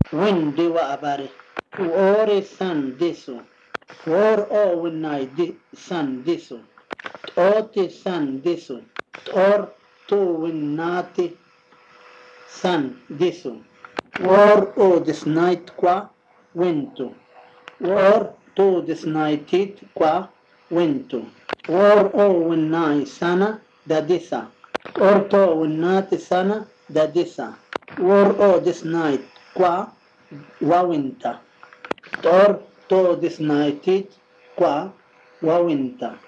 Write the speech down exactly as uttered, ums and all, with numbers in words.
Windi wa abare. Ore san diso. Or o winai di san diso. Oti san diso. Or tu winnati san diso. Or o this night qua winto. Or tu this nightit qua winto. Or o winnai sana da disa. Or to winnati sana da disa. Or o this night qua wawinta. Or to this nightit qua wawinta.